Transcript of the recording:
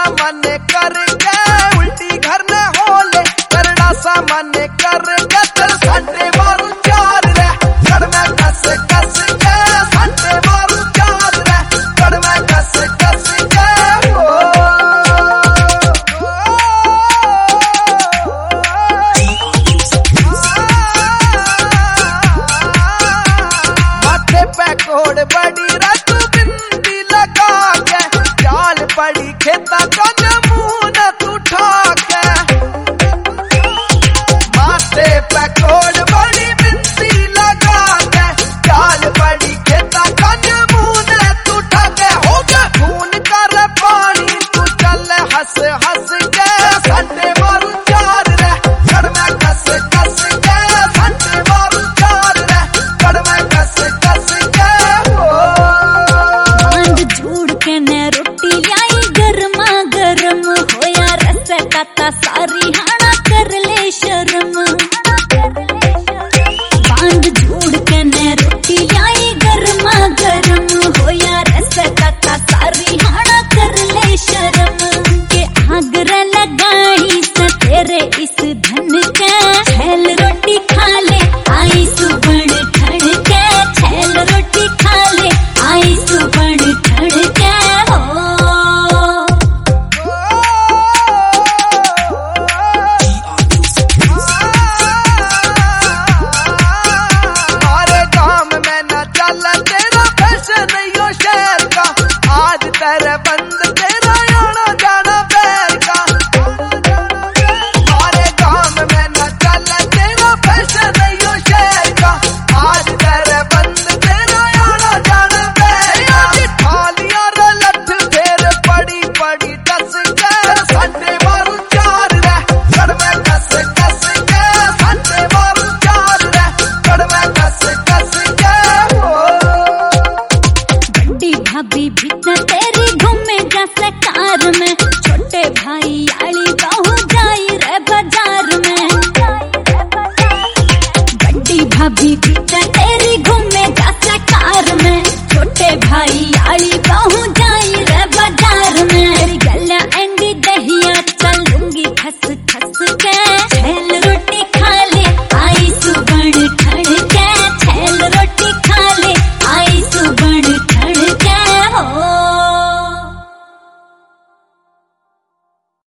मन करके उल्टी घर न होले करड़ा सा मन करके तेरे संडे मारू चार रे कड़ में कस कस के संडे मारू चार रे कड़ में कस कस के माथे पे कोड़ बड़ी रत बिंदी लगा के जाल पड़ी खेता को मुंह न तू ठा